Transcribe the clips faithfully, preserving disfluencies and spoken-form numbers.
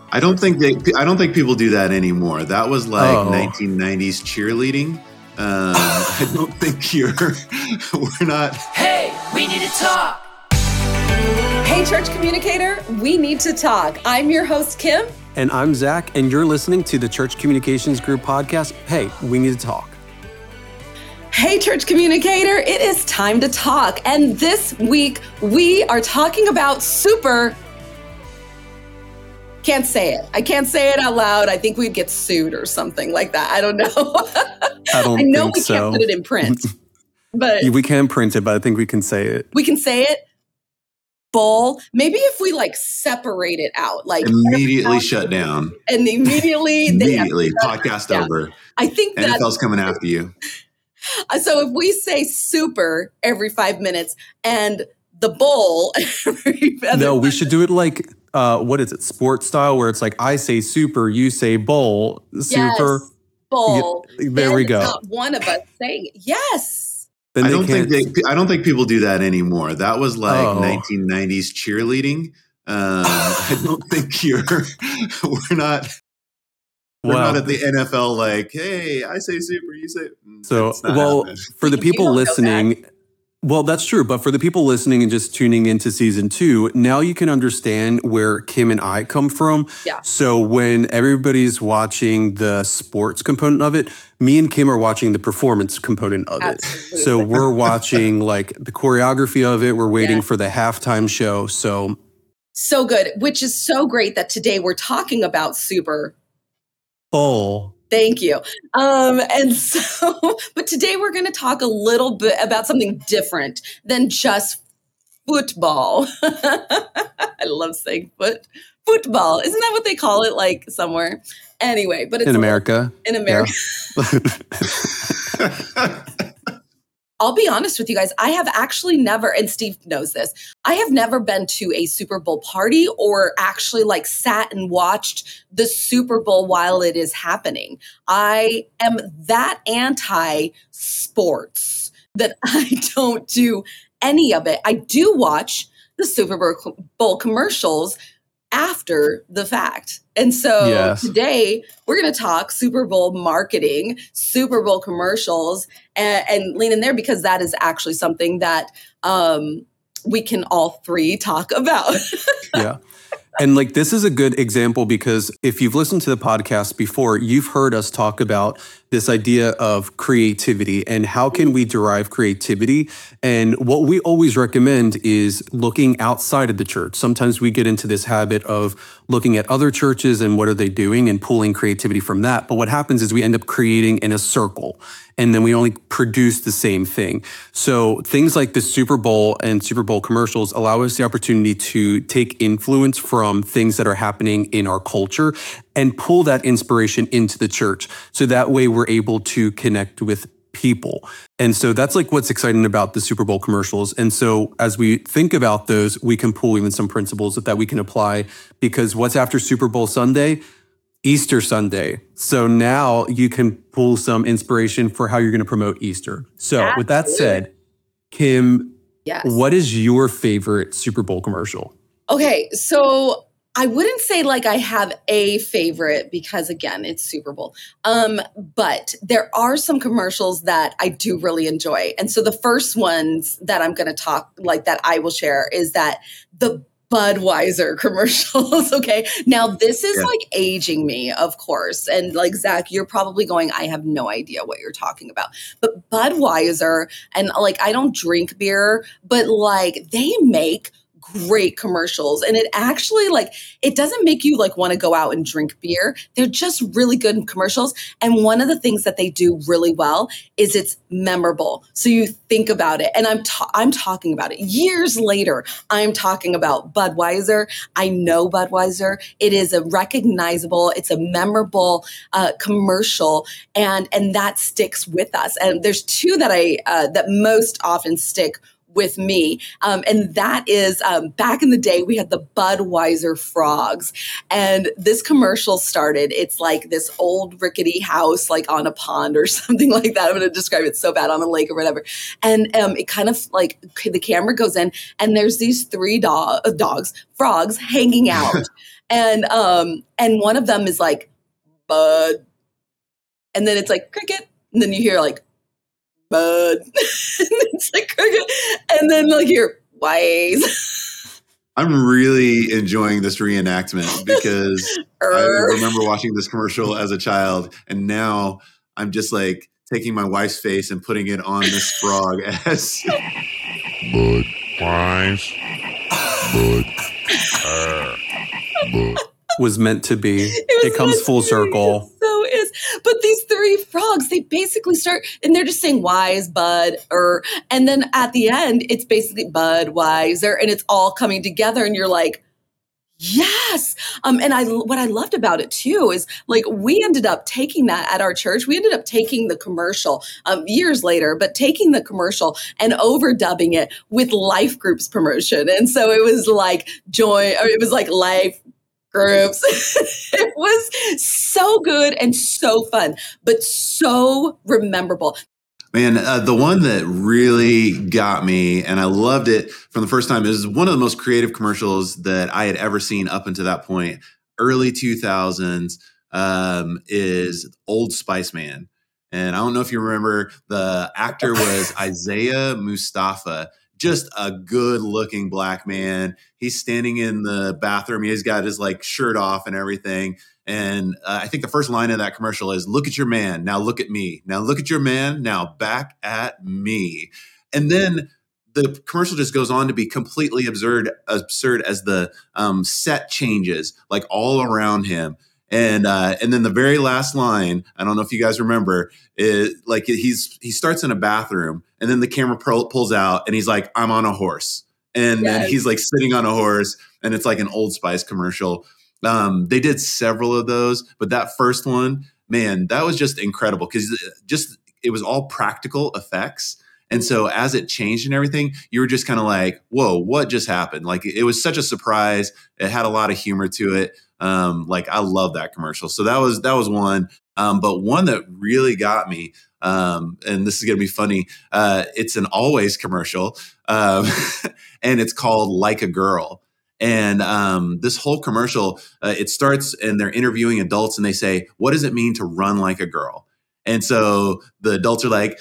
I don't think they. I don't think people do that anymore. That was like oh. nineteen nineties cheerleading. Um, I don't think you're. We're not. Hey, we need to talk. Hey, church communicator, we need to talk. I'm your host, Kim. And I'm Zach, and you're listening to the Church Communications Group podcast. Hey, we need to talk. Hey, church communicator, it is time to talk. And this week, we are talking about super. Can't say it. I can't say it out loud. I think we'd get sued or something like that. I don't know. I don't I know think we so. can't put it in print. But we can print it, but I think we can say it. We can say it. Bowl. Maybe if we like separate it out, like immediately shut down. And immediately immediately podcast down. Over. I think N F L's coming after you. So if we say super every five minutes and the bowl every No, we should do it like uh, what is it? Sports style, where it's like I say super, you say bowl. Super yes, bowl. Yeah, there we go. Not one of us saying it. Yes. I don't think they. I don't think people do that anymore. That was like oh. nineteen nineties cheerleading. Um, I don't think you're. We're not. We're wow. not at the N F L. Like, hey, I say super, you say. So, well, happening. For the people listening. Well, that's true. But for the people listening and just tuning into season two, now you can understand where Kim and I come from. Yeah. So when everybody's watching the sports component of it, me and Kim are watching the performance component of Absolutely. it. So we're watching like the choreography of it. We're waiting yeah. for the halftime show. So. So good, which is so great that today we're talking about Super Bowl. Thank you. Um, and so, but today we're going to talk a little bit about something different than just football. I love saying foot football. Isn't that what they call it? Like somewhere. Anyway, but it's in America. In America. Yeah. I'll be honest with you guys. I have actually never, and Steve knows this, I have never been to a Super Bowl party or actually like sat and watched the Super Bowl while it is happening. I am that anti-sports that I don't do any of it. I do watch the Super Bowl commercials after the fact. And so yes. today we're going to talk Super Bowl marketing, Super Bowl commercials, and, and lean in there because that is actually something that um, we can all three talk about. Yeah. And like, this is a good example because if you've listened to the podcast before, you've heard us talk about this idea of creativity and how can we derive creativity. And what we always recommend is looking outside of the church. Sometimes we get into this habit of looking at other churches and what are they doing and pulling creativity from that. But what happens is we end up creating in a circle and then we only produce the same thing. So things like the Super Bowl and Super Bowl commercials allow us the opportunity to take influence from things that are happening in our culture and pull that inspiration into the church. So that way we're able to connect with people. And so that's like what's exciting about the Super Bowl commercials. And so as we think about those, we can pull even some principles that we can apply because what's after Super Bowl Sunday? Easter Sunday. So now you can pull some inspiration for how you're going to promote Easter. So Absolutely. With that said, Kim, yes. What is your favorite Super Bowl commercial? Okay, so I wouldn't say like I have a favorite because again, it's Super Bowl. Um, but there are some commercials that I do really enjoy. And so the first ones that I'm going to talk like that I will share is that the Budweiser commercials. Okay. Now this is yeah. like aging me, of course. And like, Zach, you're probably going, I have no idea what you're talking about, but Budweiser and like, I don't drink beer, but like they make great commercials. And it actually like, it doesn't make you like want to go out and drink beer. They're just really good commercials. And one of the things that they do really well is it's memorable. So you think about it. And I'm, ta- I'm talking about it years later. I'm talking about Budweiser. I know Budweiser. It is a recognizable, it's a memorable uh, commercial. And, and that sticks with us. And there's two that I, uh, that most often stick with me. Um, and that is um, back in the day, we had the Budweiser frogs. And this commercial started. It's like this old rickety house, like on a pond or something like that. I'm going to describe it so bad, on a lake or whatever. And um, it kind of like the camera goes in and there's these three do- dogs, frogs hanging out. and um, and one of them is like, Bud. And then it's like cricket. And then you hear like, Bud. And it's like cricket. And then like you're wise. I'm really enjoying this reenactment because I remember watching this commercial as a child, and now I'm just like taking my wife's face and putting it on this frog as Bud wise. Bud. Uh, Bud. Was meant to be. It, it comes full circle. So is. But these three frogs, they basically start, and they're just saying wise, bud, er. And then at the end, it's basically Budweiser, and it's all coming together. And you're like, yes. Um, and I, what I loved about it too is like, we ended up taking that at our church. We ended up taking the commercial um, years later, but taking the commercial and overdubbing it with Life Group's promotion. And so it was like join, or it was like Life Groups. It was so good and so fun, but so rememberable. Man, uh, the one that really got me, and I loved it from the first time, it was one of the most creative commercials that I had ever seen up until that point, early two thousands, um, is Old Spice Man. And I don't know if you remember, the actor was Isaiah Mustafa. Just a good looking black man. He's standing in the bathroom. He's got his like shirt off and everything. And uh, I think the first line of that commercial is, look at your man. Now look at me. Now look at your man. Now back at me. And then the commercial just goes on to be completely absurd, absurd as the um, set changes like all around him. And uh, and then the very last line, I don't know if you guys remember, it, like he's he starts in a bathroom, and then the camera pull, pulls out, and he's like, "I'm on a horse," and yes. then he's like sitting on a horse, and it's like an Old Spice commercial. Um, they did several of those, but that first one, man, that was just incredible because just it was all practical effects. And so as it changed and everything, you were just kind of like, whoa, what just happened? Like it was such a surprise. It had a lot of humor to it. Um, like I love that commercial. So that was, that was one. Um, but one that really got me, um, and this is going to be funny. Uh, it's an Always commercial. Um, and it's called Like a Girl. And um, this whole commercial, uh, it starts and they're interviewing adults and they say, what does it mean to run like a girl? And so the adults are like,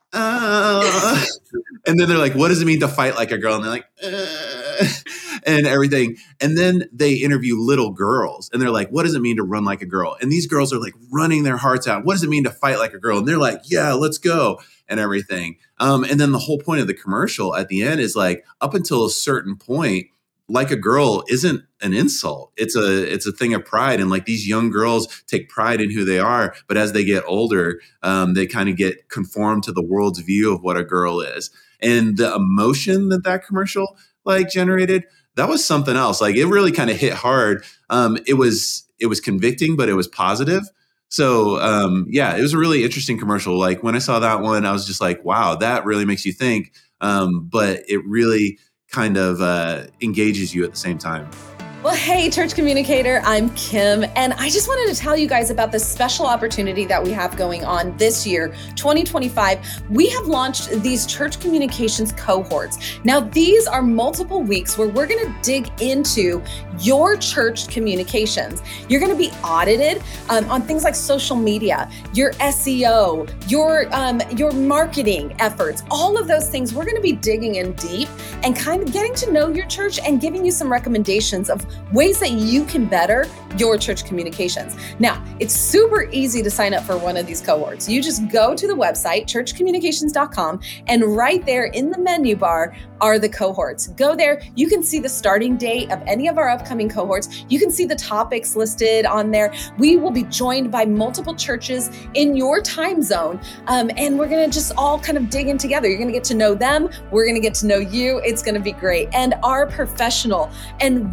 Uh, and then they're like, what does it mean to fight like a girl? And they're like, uh, and everything. And then they interview little girls and they're like, what does it mean to run like a girl? And these girls are like running their hearts out. What does it mean to fight like a girl? And they're like, yeah, let's go and everything. Um, and then the whole point of the commercial at the end is like, up until a certain point, like a girl isn't an insult. It's a it's a thing of pride. And like these young girls take pride in who they are. But as they get older, um, they kind of get conformed to the world's view of what a girl is. And the emotion that that commercial like generated, that was something else. Like it really kind of hit hard. Um, it was it was convicting, but it was positive. So um, yeah, it was a really interesting commercial. Like when I saw that one, I was just like, wow, that really makes you think. Um, but it really kind of uh, engages you at the same time. Well, hey, Church Communicator, I'm Kim, and I just wanted to tell you guys about this special opportunity that we have going on this year, twenty twenty-five. We have launched these church communications cohorts. Now, these are multiple weeks where we're going to dig into your church communications. You're going to be audited um, on things like social media, your S E O, your um, your marketing efforts, all of those things. We're going to be digging in deep and kind of getting to know your church and giving you some recommendations of ways that you can better your church communications. Now, it's super easy to sign up for one of these cohorts. You just go to the website, church communications dot com, and right there in the menu bar are the cohorts. Go there. You can see the starting date of any of our upcoming cohorts. You can see the topics listed on there. We will be joined by multiple churches in your time zone, um, and we're going to just all kind of dig in together. You're going to get to know them. We're going to get to know you. It's going to be great. And our professional and very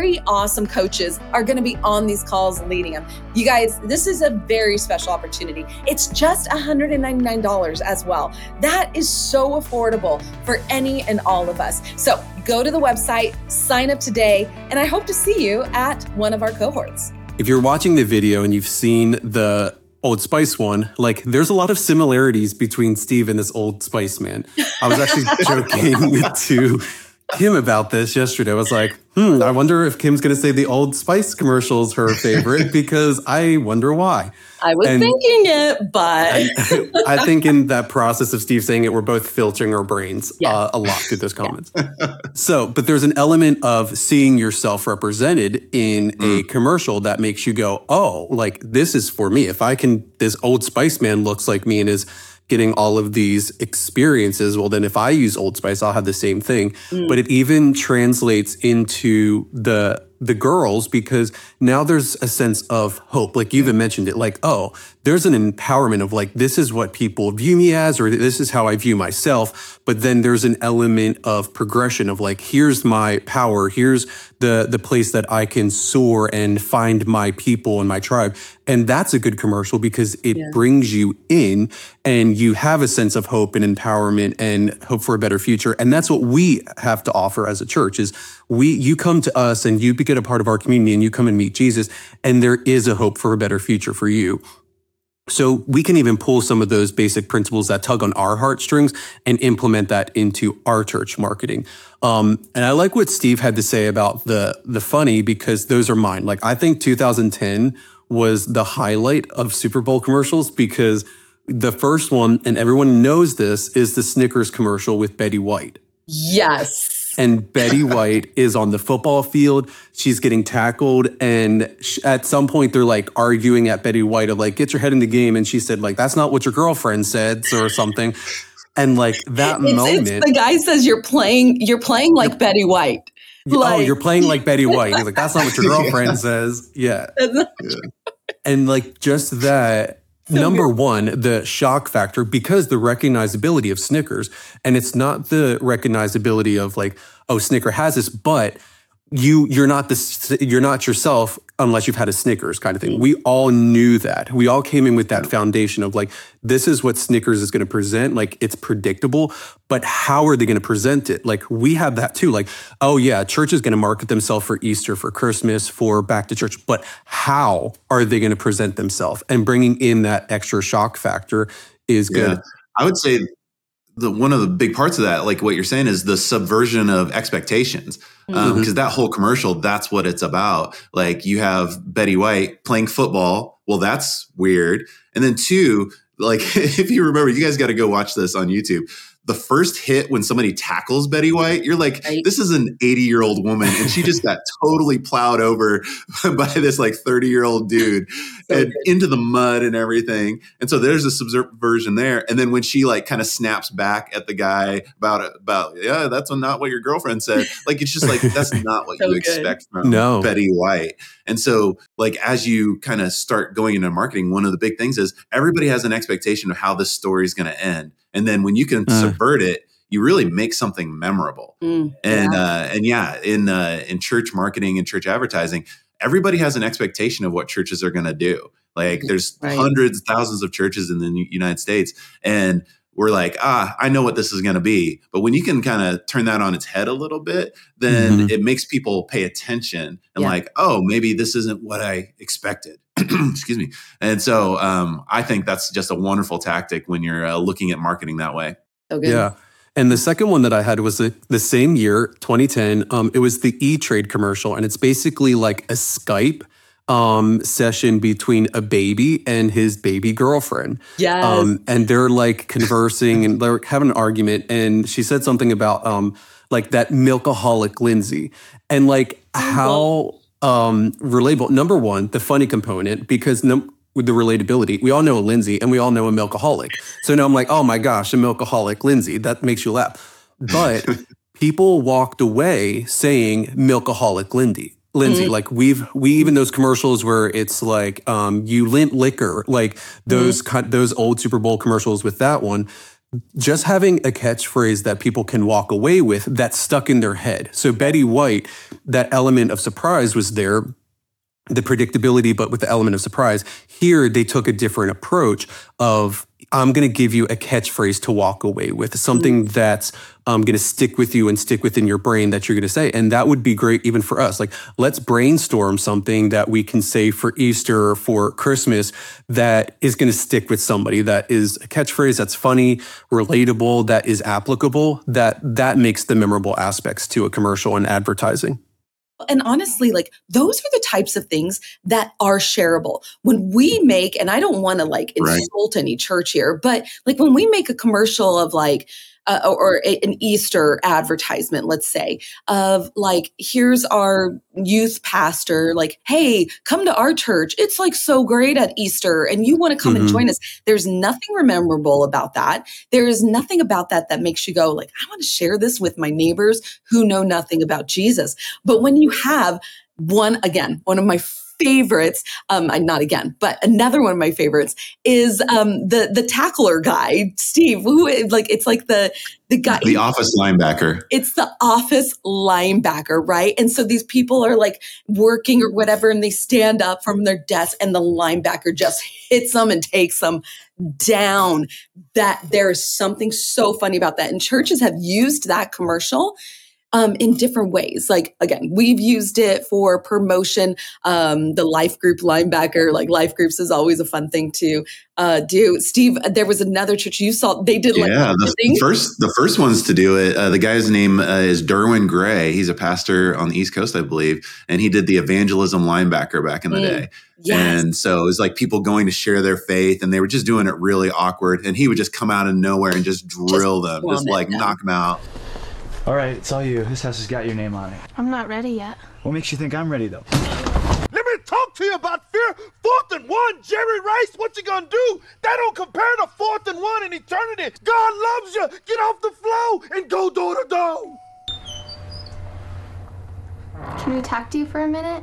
very awesome coaches are going to be on these calls leading them. You guys, this is a very special opportunity. It's just one hundred ninety-nine dollars as well. That is so affordable for any and all of us. So go to the website, sign up today, and I hope to see you at one of our cohorts. If you're watching the video and you've seen the Old Spice one, like there's a lot of similarities between Steve and this Old Spice man. I was actually joking to Kim about this yesterday. I was like, hmm, I wonder if Kim's going to say the Old Spice commercial is her favorite because I wonder why. I was and thinking it, but I, I think in that process of Steve saying it, we're both filtering our brains yes. uh, a lot through those comments. Yeah. So, but there's an element of seeing yourself represented in mm. a commercial that makes you go, oh, like this is for me. If I can, this Old Spice man looks like me and is getting all of these experiences, well, then if I use Old Spice, I'll have the same thing. Mm. But it even translates into the the girls because now there's a sense of hope. Like you even mentioned it, like, oh, there's an empowerment of like, this is what people view me as, or this is how I view myself. But then there's an element of progression of like, here's my power. Here's the, the place that I can soar and find my people and my tribe. And that's a good commercial because it yeah. brings you in and you have a sense of hope and empowerment and hope for a better future. And that's what we have to offer as a church is we, you come to us and you get a part of our community and you come and meet Jesus and there is a hope for a better future for you. So we can even pull some of those basic principles that tug on our heartstrings and implement that into our church marketing. Um, and I like what Steve had to say about the the funny because those are mine. Like I think two thousand ten was the highlight of Super Bowl commercials because the first one, and everyone knows this, is the Snickers commercial with Betty White. Yes. And Betty White is on the football field. She's getting tackled. And sh- at some point, they're like arguing at Betty White of like, get your head in the game. And she said, like, that's not what your girlfriend said or something. And like that it's, moment. It's the guy says you're playing, you're playing like Betty White. Like, oh, you're playing like Betty White. He's like, that's not what your girlfriend yeah. says. Yeah. yeah. And like just that. So Number weird. one, the shock factor, because the recognizability of Snickers, and it's not the recognizability of like, oh, Snicker has this, but you, you're not this, you're not yourself unless you've had a Snickers kind of thing. We all knew that. We all came in with that foundation of like, this is what Snickers is going to present. Like it's predictable, but how are they going to present it? Like we have that too. Like, oh yeah, church is going to market themselves for Easter, for Christmas, for back to church, but how are they going to present themselves? And bringing in that extra shock factor is good. Yeah. I would say the one of the big parts of that, like what you're saying, is the subversion of expectations. Um, because mm-hmm. that whole commercial, that's what it's about. Like you have Betty White playing football. Well, that's weird. And then two, like if you remember, you guys got to go watch this on YouTube. The first hit when somebody tackles Betty White, you're like, right. This is an eighty-year-old woman, and she just got totally plowed over by this like thirty-year-old dude so and good. Into the mud and everything. And so there's a subversion there. And then when she like kind of snaps back at the guy about about yeah, that's not what your girlfriend said. Like it's just like that's not what so you good. Expect from no. Betty White. And so like as you kind of start going into marketing, one of the big things is everybody has an expectation of how this story is going to end. And then when you can uh. subvert it, you really make something memorable. Mm, and yeah. Uh, and yeah, in uh, in church marketing and church advertising, everybody has an expectation of what churches are going to do. Like there's right. hundreds, thousands of churches in the United States, and we're like, ah, I know what this is going to be. But when you can kind of turn that on its head a little bit, then mm-hmm. it makes people pay attention and yeah. like, oh, maybe this isn't what I expected. Excuse me. And so um, I think that's just a wonderful tactic when you're uh, looking at marketing that way. Okay. Yeah. And the second one that I had was the, the same year, twenty ten. Um, it was the E-Trade commercial. And it's basically like a Skype um, session between a baby and his baby girlfriend. Yes. Um, and they're like conversing and they're having an argument. And she said something about um, like that milkaholic Lindsay and like how... Um, relatable. Number one, the funny component, because num- with the relatability, we all know a Lindsay and we all know a milkaholic. So now I'm like, oh my gosh, a milkaholic Lindsay. That makes you laugh. But people walked away saying milkaholic Lindy. Lindsay, mm-hmm. like we've we even those commercials where it's like um, you lint liquor, like those mm-hmm. those old Super Bowl commercials with that one. just having a catchphrase that people can walk away with that's stuck in their head. So Betty White, that element of surprise was there, the predictability, but with the element of surprise. Here, they took a different approach of, I'm going to give you a catchphrase to walk away with, something mm. that's um, going to stick with you and stick within your brain that you're going to say. And that would be great even for us. Like, let's brainstorm something that we can say for Easter or for Christmas that is going to stick with somebody, that is a catchphrase that's funny, relatable, that is applicable, that that makes the memorable aspects to a commercial and advertising. And honestly, like those are the types of things that are shareable. When we make, and I don't want to like insult right. any church here, but like when we make a commercial of like, uh, or a, an Easter advertisement, let's say, of like, here's our youth pastor, like, hey, come to our church. It's like so great at Easter and you want to come mm-hmm. and join us. There's nothing memorable about that. There is nothing about that that makes you go like, I want to share this with my neighbors who know nothing about Jesus. But when you have one, again, one of my favorites, um, not again, but another one of my favorites is um, the the tackler guy, Steve. Who like it's like the the guy, the office linebacker. It's the office linebacker, right? And so these people are like working or whatever, and they stand up from their desk, and the linebacker just hits them and takes them down. That there is something so funny about that, and churches have used that commercial Um, in different ways. Like, again, we've used it for promotion. Um, the life group linebacker, like life groups is always a fun thing to uh, do. Steve, there was another church you saw, they did like yeah, the, the first the first ones to do it. Uh, the guy's name uh, is Derwin Gray. He's a pastor on the East Coast, I believe. And he did the evangelism linebacker back in the mm, day. Yes. And so it was like people going to share their faith and they were just doing it really awkward. And he would just come out of nowhere and just drill just them, just like down. knock them out. All right, it's all you. This house has got your name on it. I'm not ready yet. What makes you think I'm ready, though? Let me talk to you about fear. Fourth and one, Jerry Rice, what you gonna do? That don't compare to fourth and one in eternity. God loves you. Get off the floor and go door to door. Can we talk to you for a minute?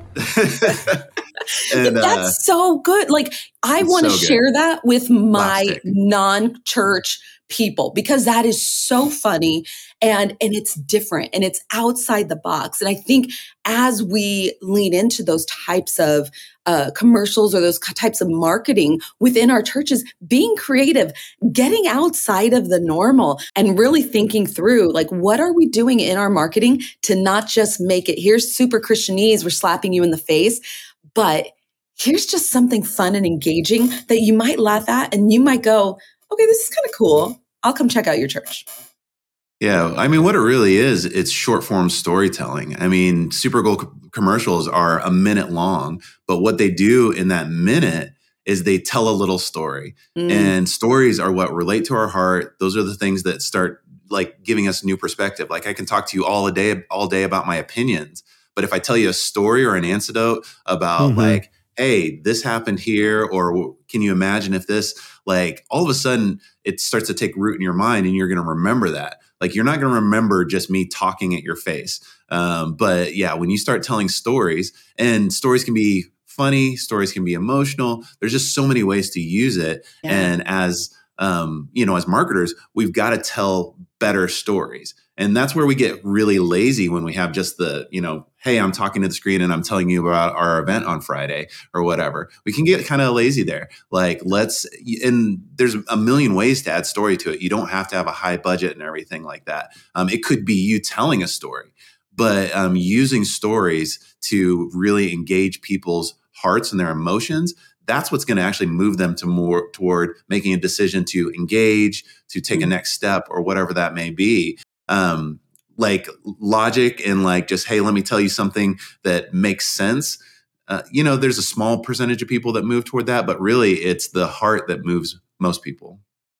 and, That's uh, so good. Like, I want to so share that with my Plastic. non-church people because that is so funny and and it's different and it's outside the box. And I think as we lean into those types of uh, commercials or those types of marketing within our churches, being creative, getting outside of the normal and really thinking through like, what are we doing in our marketing to not just make it, here's super Christianese, we're slapping you in the face, but here's just something fun and engaging that you might laugh at and you might go, okay, this is kind of cool. I'll come check out your church. Yeah. I mean, what it really is, it's short form storytelling. I mean, Super Bowl co- commercials are a minute long, but what they do in that minute is they tell a little story. Mm. And stories are what relate to our heart. Those are the things that start like giving us new perspective. Like I can talk to you all a day, all day about my opinions, but if I tell you a story or an anecdote about mm-hmm. like, hey, this happened here, or can you imagine if this, like all of a sudden it starts to take root in your mind and you're going to remember that. Like you're not going to remember just me talking at your face. Um, but yeah, when you start telling stories, and stories can be funny, stories can be emotional. There's just so many ways to use it. Yeah. And as, um, you know, as marketers, we've got to tell better stories. And that's where we get really lazy when we have just the, you know, hey, I'm talking to the screen and I'm telling you about our event on Friday or whatever. We can get kind of lazy there. Like let's, and there's a million ways to add story to it. You don't have to have a high budget and everything like that. Um, it could be you telling a story, but um, using stories to really engage people's hearts and their emotions, that's what's going to actually move them to more toward making a decision to engage, to take a next step or whatever that may be. Um, like logic and like just, hey, let me tell you something that makes sense. Uh, you know, there's a small percentage of people that move toward that, but really it's the heart that moves most people.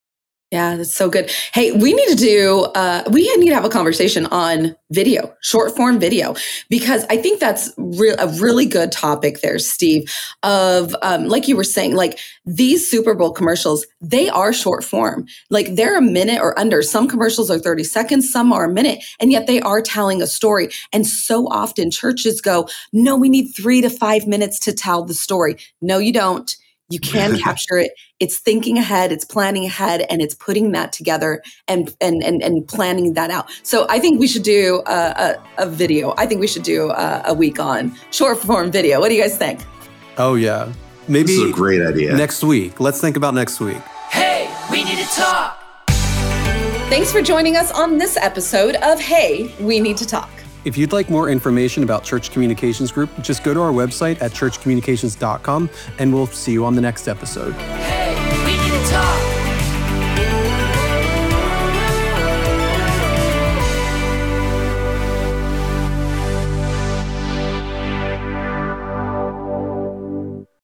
Yeah, that's so good. Hey, we need to do, uh, we need to have a conversation on video, short form video, because I think that's re- a really good topic there, Steve, of um, like you were saying, like these Super Bowl commercials, they are short form. Like they're a minute or under. Some commercials are thirty seconds, some are a minute, and yet they are telling a story. And so often churches go, no, we need three to five minutes to tell the story. No, you don't. You can capture it. It's thinking ahead, it's planning ahead, and it's putting that together and and and, and planning that out. So I think we should do a, a, a video. I think we should do a, a week on short form video. What do you guys think? Oh, yeah. Maybe this is a great idea. Next week. Let's think about next week. Hey, we need to talk. Thanks for joining us on this episode of Hey, We Need to Talk. If you'd like more information about Church Communications Group, just go to our website at church communications dot com and we'll see you on the next episode. Hey.